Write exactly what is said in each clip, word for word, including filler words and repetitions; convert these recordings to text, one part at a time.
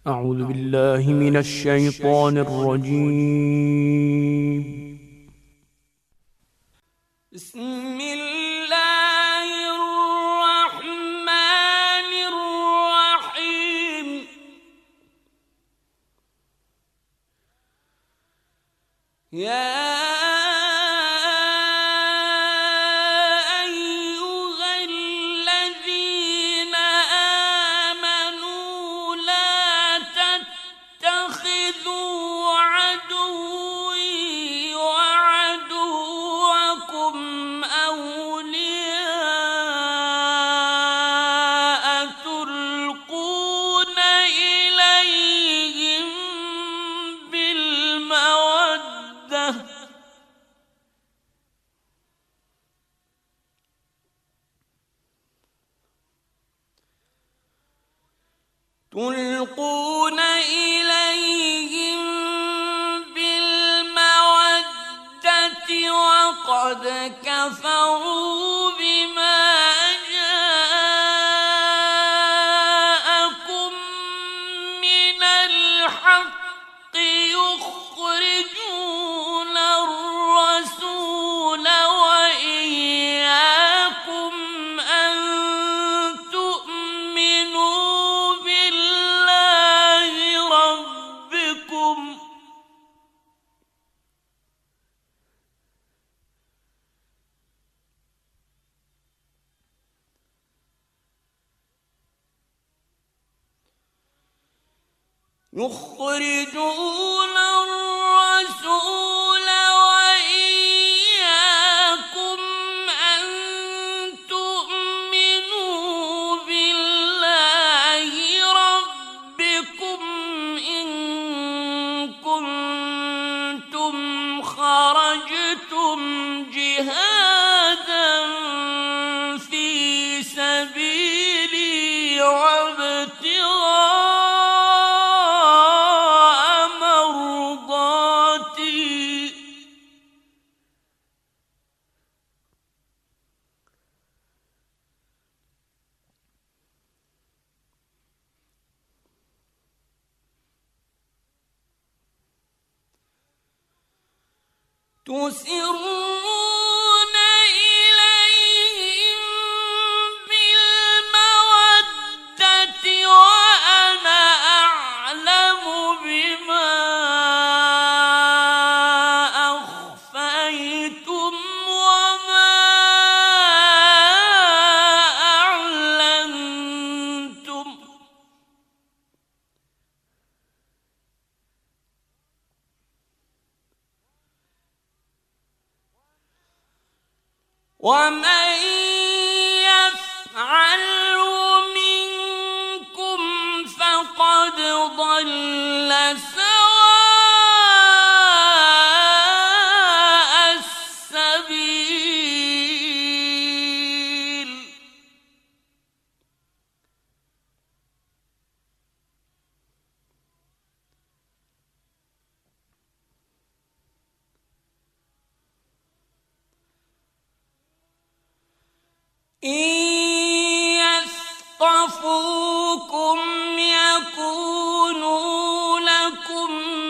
أعوذ بالله من الشيطان الرجيم. بسم الله الرحمن الرحيم. يا تلقون إليهم بالمودة وقد كفروا بما جاءكم من الحق يخرجون الرسول وإياكم أن تؤمنوا بالله ربكم يخرجون الرسول وإياكم أن تؤمنوا بالله ربكم إن كنتم خرجتم جهادا في سبيلي وابتغاء تسرون إليهم بالمودة وأنا أعلم بما أخفيتم وما أعلنتم ومن يفعله منكم فقد ضل سواء السبيل. إن يثقفوكم يكونوا لكم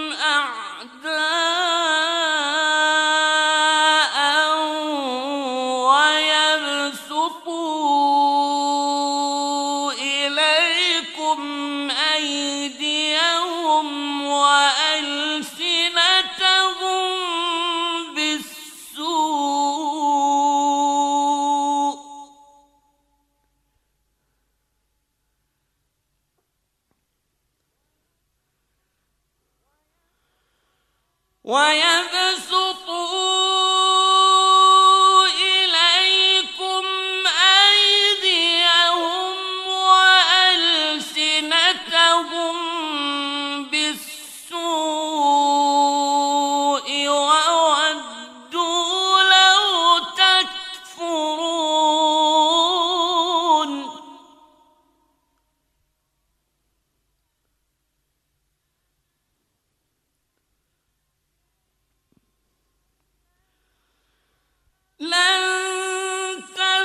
أعداء ويبسطوا إليكم أيديهم وألسنتهم بالسوء ويبسطوا إليكم أيديهم وألسنتهم بالسوء وودوا لو تكفرون. لن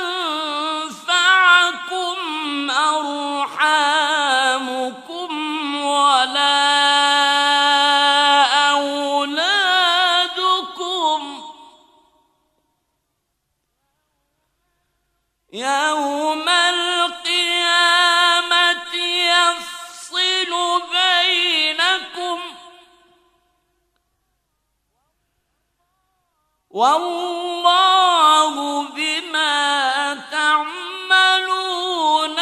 تنفعكم أرحامكم والله بما تعملون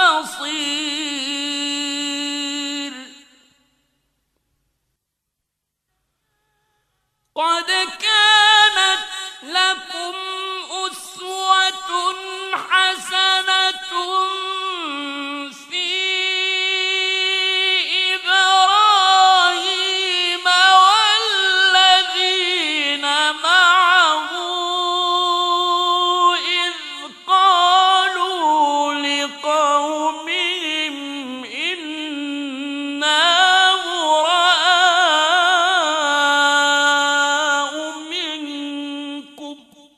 بصير قد كانت لكم أسوة حسنة في إبراهيم والذين معه إذ قالوا لقومهم إنا براء منكم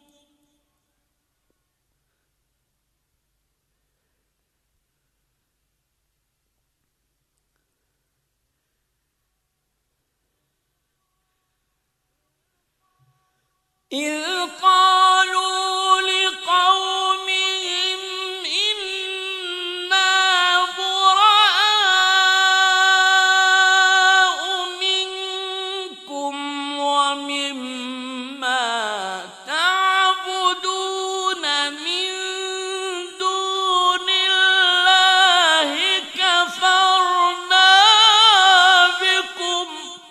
إذ قالوا لقومهم إنا براء منكم ومما تعبدون من دون الله كفرنا بكم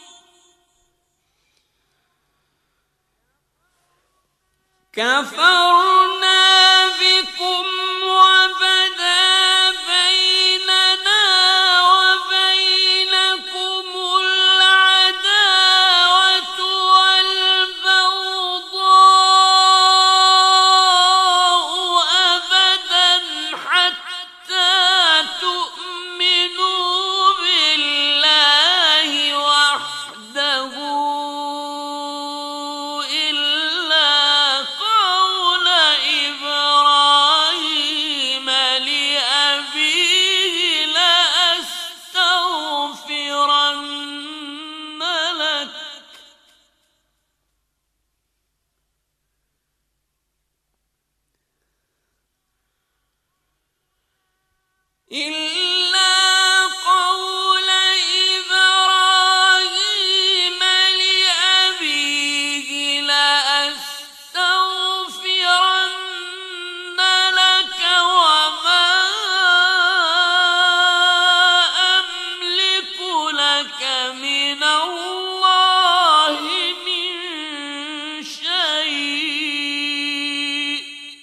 كفرنا بكم وبدا بيننا وبينكم العداوة والبغضاء أبدا حتى تؤمنوا بالله وحده إلا قول إبراهيم لأبيه لأستغفرن لك إلا قول إبراهيم لأبيه لأستغفرن لك وما أملك لك من الله من شيء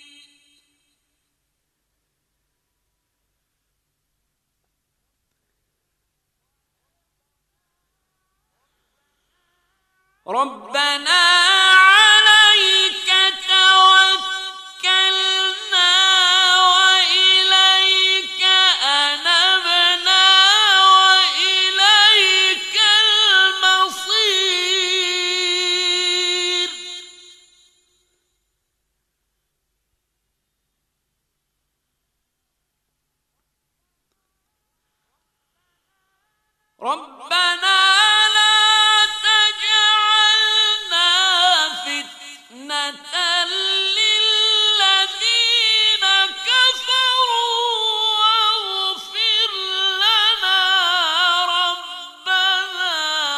ربنا عليك توكلنا وإليك أنبنا وإليك المصير ربنا لا تجعلنا فتنة للذين كفروا واغفر لنا ربنا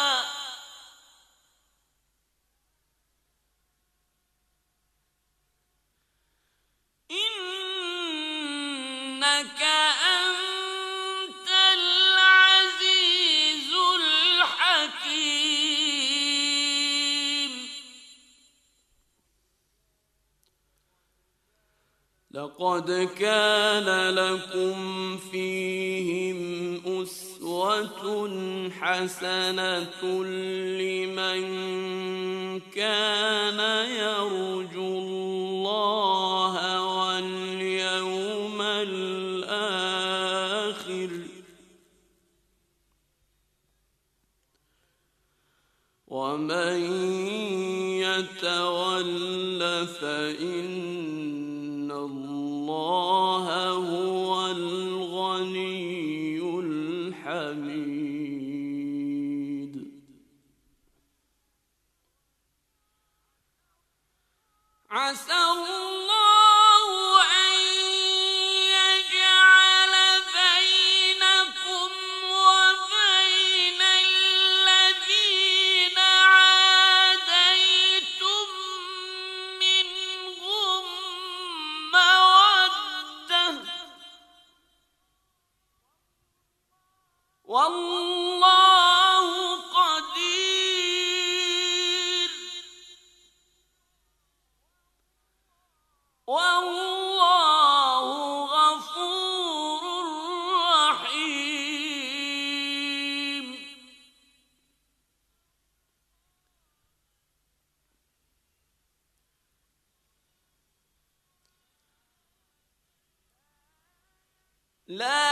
إنك أنت العزيز الحكيم لقد كان لكم فيهم أسوة حسنة لمن كان يرجو الله واليوم الآخر ومن يتول فإن الله هو الغني الحميد عسى الله أن يجعل بينكم وبين الذين عاديتم والله قدير والله غفور رحيم. لا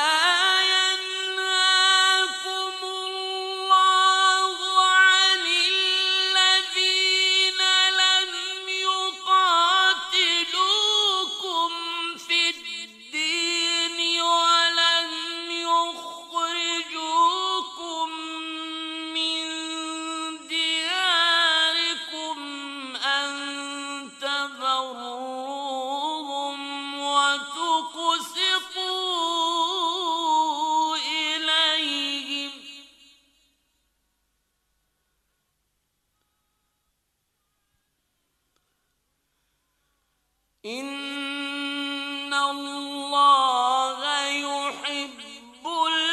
إن الله يحب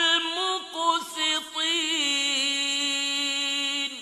المقسطين.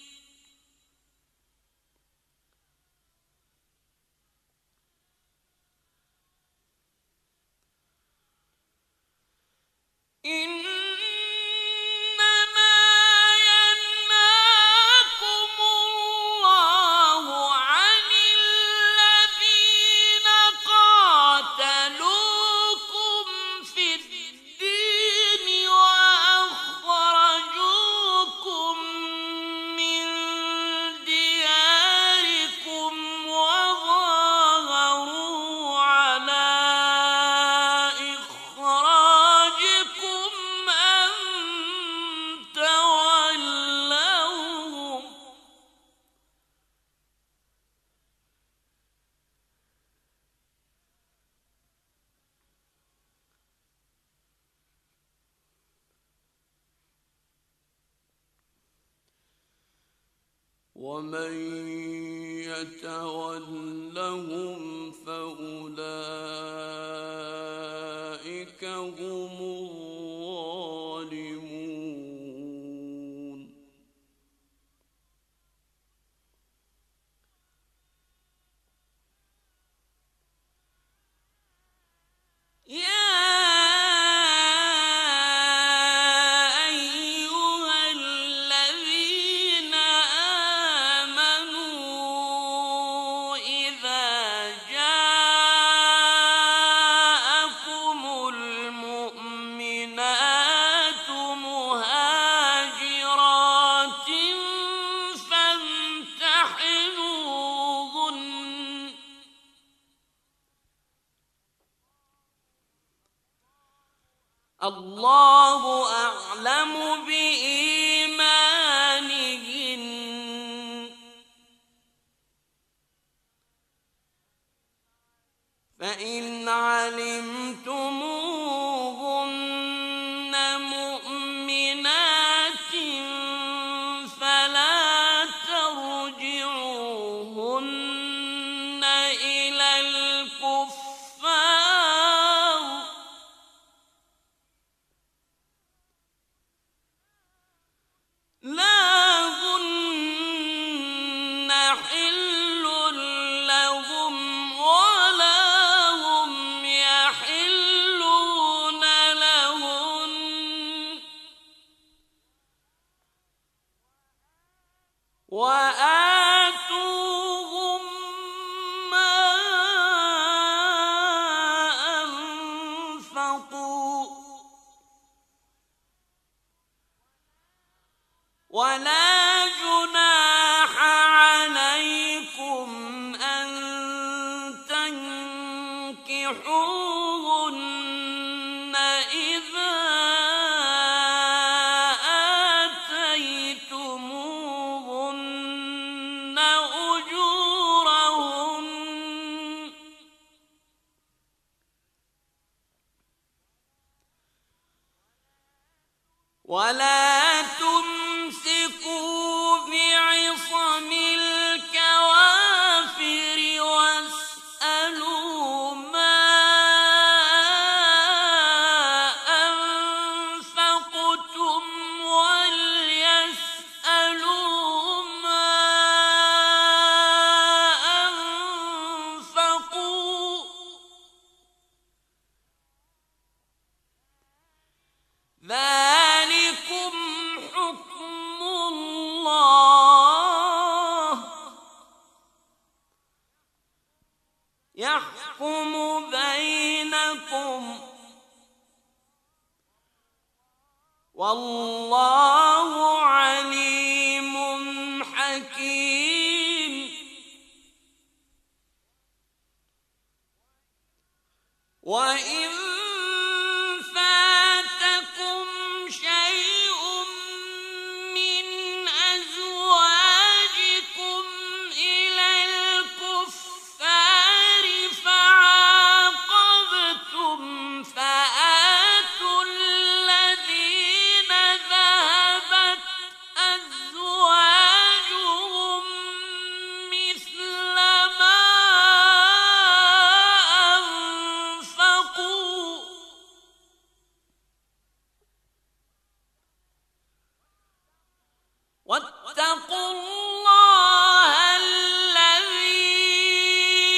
ومن يتولهم فأولئك هم الظالمون. الله أعلم بإيمانهن فإن علمتموهن مؤمنات فلا ترجعوهن إلى الكفار لا هن حل لهم ولا هم يحلون لهن وآتوهم ما أنفقوا ولا جناح عليكم أن تنكحوهن إذا آتيتموهن أجورهن ولا تمسكوا بعصم الكوافر واسألوا ما أنفقتم يحكم بينكم والله عليم حكيم. وإن فاتكم شيء من أزواجكم إلى الكفار فعاقبتم فآتوا الذين ذهبت أزواجهم مثل ما أنفقوا واتقوا الله الذي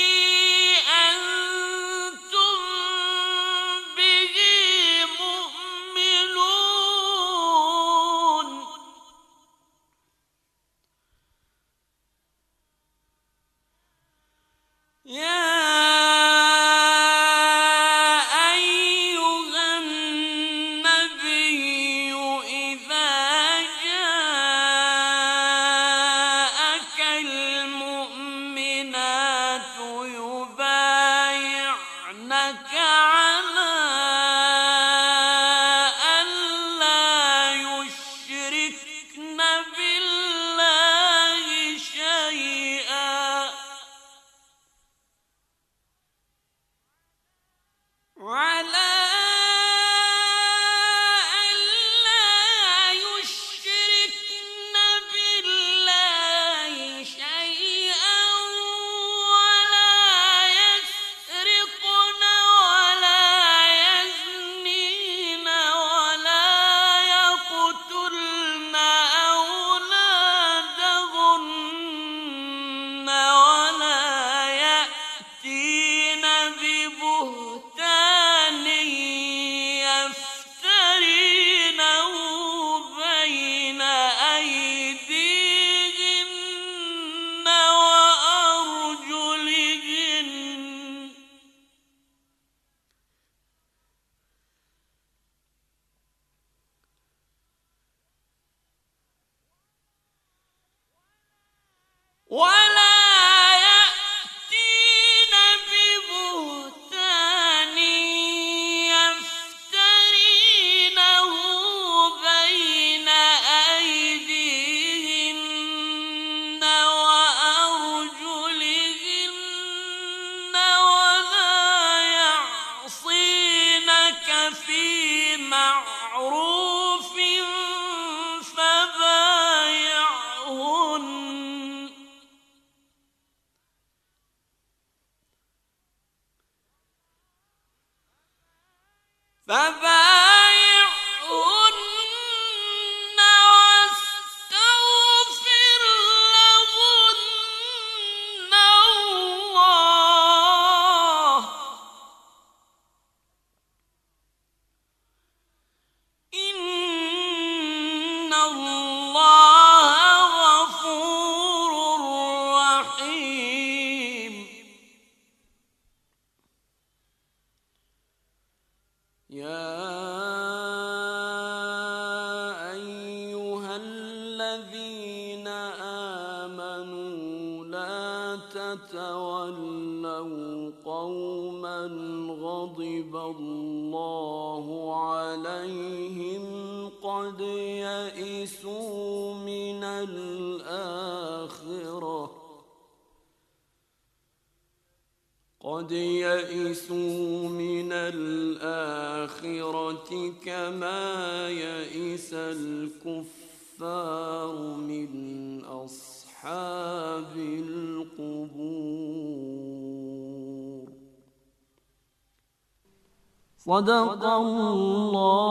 أنتم به مؤمنون. يا أيها النبي إذا جاءك المؤمنات يبايعنك على أن لا يشركن بالله شيئا على ألا يشركن بالله شيئا ولا يسرقن ولا يزنين ولا يقتلن أولادهن ولا يأتين ببهتان يفترينه بين أيديهن وأرجلهن ولا يأتين ببهتان يفترينه بين أيديهن وأرجلهن ولا يعصينك في معروف فبايعهن فبايعهن واستغفر لهن الله إن الله غفور رحيم. يا أيها الذين آمنوا لا تتولوا قوما غضب الله عليهم قد يئسوا من الآخرة قد يئسوا من الآخرة كما يئس الكفار من أصحاب القبور. صدق الله